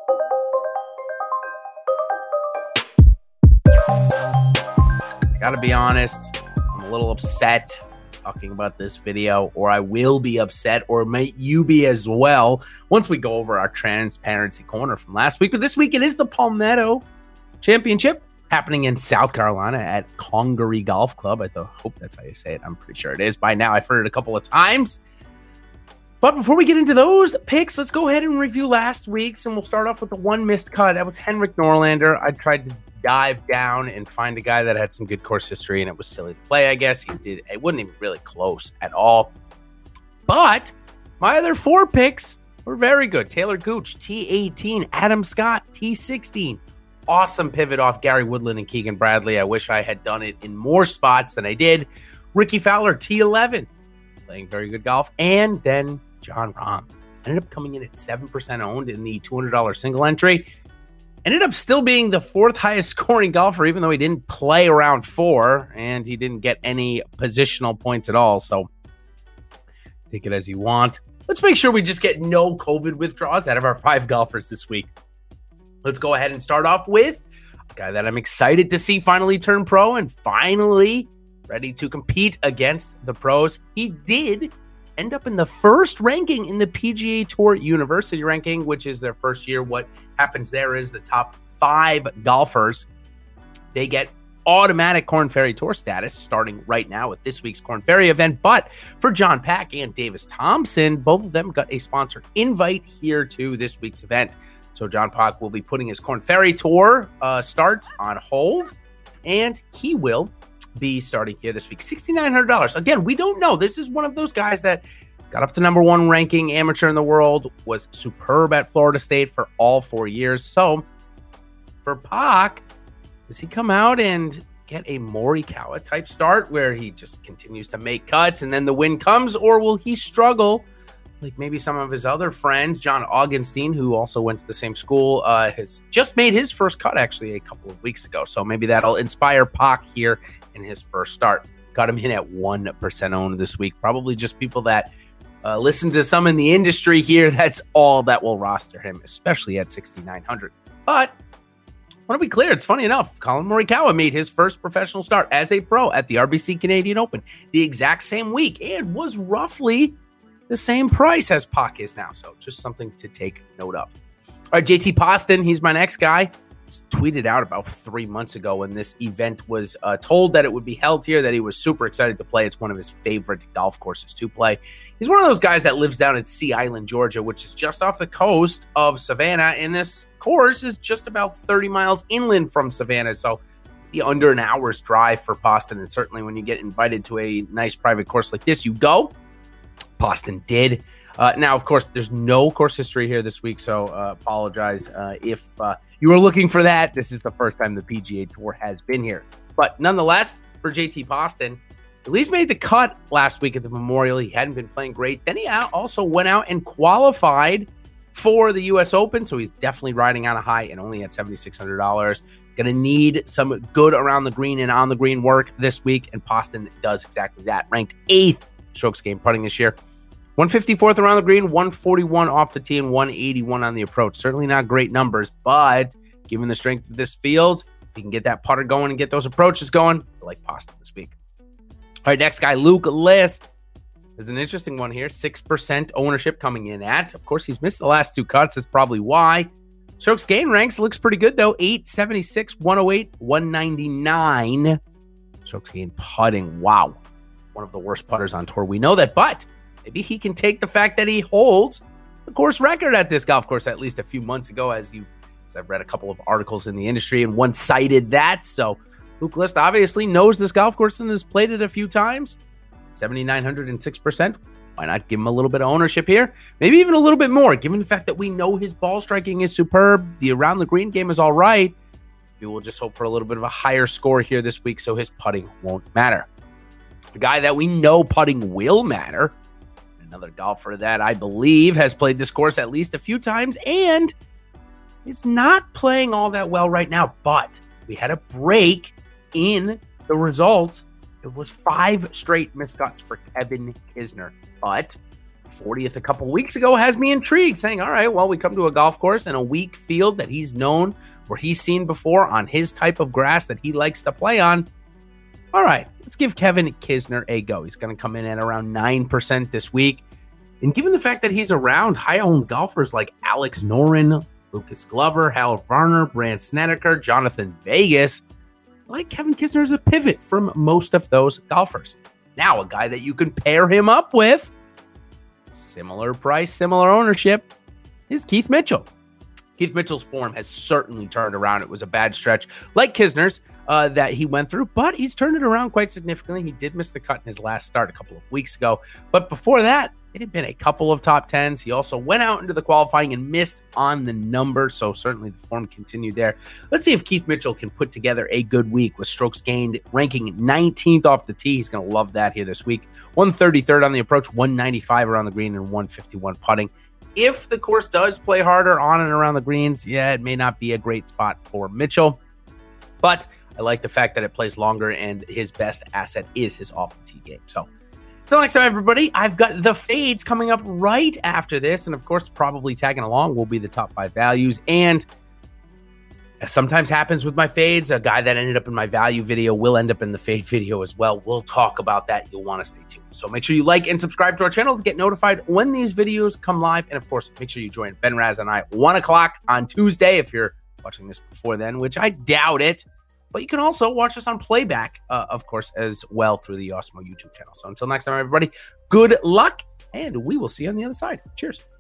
I gotta be honest, I'm a little upset talking about this video, or I will be upset, or might you be as well, once we go over our transparency corner from last week. But this week it is the Palmetto Championship happening in South Carolina at Congaree Golf Club. I hope that's how you say it. I'm pretty sure it is. By now, I've heard it a couple of times. But before we get into those picks, let's go ahead and review last week's, and we'll start off with the one missed cut. That was Henrik Norlander. I tried to dive down and find a guy that had some good course history, and it was silly to play, I guess. It wasn't even really close at all. But my other four picks were very good. Taylor Gooch, T18. Adam Scott, T16. Awesome pivot off Gary Woodland and Keegan Bradley. I wish I had done it in more spots than I did. Ricky Fowler, T11. Playing very good golf. And then Jon Rahm. Ended up coming in at 7% owned in the $200 single entry. Ended up still being the fourth highest scoring golfer, even though he didn't play around 4 and he didn't get any positional points at all. So take it as you want. Let's make sure we just get no COVID withdrawals out of our 5 golfers this week. Let's go ahead and start off with a guy that I'm excited to see finally turn pro and finally ready to compete against the pros. He did end up in the first ranking in the PGA Tour University ranking, which is their first year. What happens there is the top 5 golfers, they get automatic Korn Ferry Tour status starting right now with this week's Korn Ferry event. But for John Pack and Davis Thompson, both of them got a sponsored invite here to this week's event. So John Pack will be putting his Korn Ferry Tour start on hold, and he will be starting here this week. $6,900. Again, we don't know. This is one of those guys that got up to number 1 ranking amateur in the world, was superb at Florida State for all 4 years. So for Pac, does he come out and get a Morikawa type start where he just continues to make cuts and then the win comes, or will he struggle like maybe some of his other friends? John Augenstein, who also went to the same school, has just made his first cut actually a couple of weeks ago. So maybe that'll inspire Pac here in his first start. Got him in at 1% owned this week. Probably just people that listen to some in the industry here. That's all that will roster him, especially at 6,900. But I want to be clear, it's funny enough, Colin Morikawa made his first professional start as a pro at the RBC Canadian Open the exact same week and was roughly the same price as Pac is now. So just something to take note of. All right, JT Poston, he's my next guy. Just tweeted out about 3 months ago when this event was told that it would be held here, that he was super excited to play. It's one of his favorite golf courses to play. He's one of those guys that lives down at Sea Island, Georgia, which is just off the coast of Savannah. And this course is just about 30 miles inland from Savannah. So be under an hour's drive for Poston. And certainly when you get invited to a nice private course like this, you go. Poston did. Now, of course, there's no course history here this week, so apologize if you were looking for that. This is the first time the PGA Tour has been here. But nonetheless, for JT Poston, at least made the cut last week at the Memorial. He hadn't been playing great. Then he also went out and qualified for the U.S. Open, so he's definitely riding on a high and only at $7,600. Going to need some good around the green and on the green work this week, and Poston does exactly that. Ranked 8th strokes gained putting this year. 154th around the green, 141 off the tee, and 181 on the approach. Certainly not great numbers, but given the strength of this field, if you can get that putter going and get those approaches going, I like Poston this week. All right, next guy, Luke List. There's an interesting one here. 6% ownership coming in at. Of course, he's missed the last 2 cuts. That's probably why. Strokes gain ranks looks pretty good, though. 876, 108, 199. Strokes gain putting. Wow. One of the worst putters on tour. We know that, but maybe he can take the fact that he holds the course record at this golf course at least a few months ago, as I've read a couple of articles in the industry, and one cited that. So Luke List obviously knows this golf course and has played it a few times. 7,906%. Why not give him a little bit of ownership here? Maybe even a little bit more, given the fact that we know his ball striking is superb. The around the green game is all right. We will just hope for a little bit of a higher score here this week so his putting won't matter. The guy that we know putting will matter, another golfer that I believe has played this course at least a few times and is not playing all that well right now, but we had a break in the results. It was 5 straight miscuts for Kevin Kisner, but 40th a couple weeks ago has me intrigued, saying, all right, well, we come to a golf course in a weak field that he's known, where he's seen before on his type of grass that he likes to play on. All right, let's give Kevin Kisner a go. He's going to come in at around 9% this week. And given the fact that he's around high-owned golfers like Alex Noren, Lucas Glover, Harold Varner, Brandt Snedeker, Jonathan Vegas, I like Kevin Kisner as a pivot from most of those golfers. Now, a guy that you can pair him up with, similar price, similar ownership, is Keith Mitchell. Keith Mitchell's form has certainly turned around. It was a bad stretch, like Kisner's, that he went through, but he's turned it around quite significantly. He did miss the cut in his last start a couple of weeks ago, but before that, it had been a couple of top 10s. He also went out into the qualifying and missed on the number, so certainly the form continued there. Let's see if Keith Mitchell can put together a good week with strokes gained ranking 19th off the tee. He's going to love that here this week. 133rd on the approach, 195 around the green, and 151 putting. If the course does play harder on and around the greens, yeah, it may not be a great spot for Mitchell, but I like the fact that it plays longer and his best asset is his off-the-tee game. So until next time, everybody, I've got the fades coming up right after this. And of course, probably tagging along will be the top 5 values. And as sometimes happens with my fades, a guy that ended up in my value video will end up in the fade video as well. We'll talk about that. You'll want to stay tuned. So make sure you like and subscribe to our channel to get notified when these videos come live. And of course, make sure you join Ben Raz and I 1 o'clock on Tuesday if you're watching this before then, which I doubt it. But you can also watch us on playback, of course, as well through the Awesemo YouTube channel. So until next time, everybody, good luck, and we will see you on the other side. Cheers.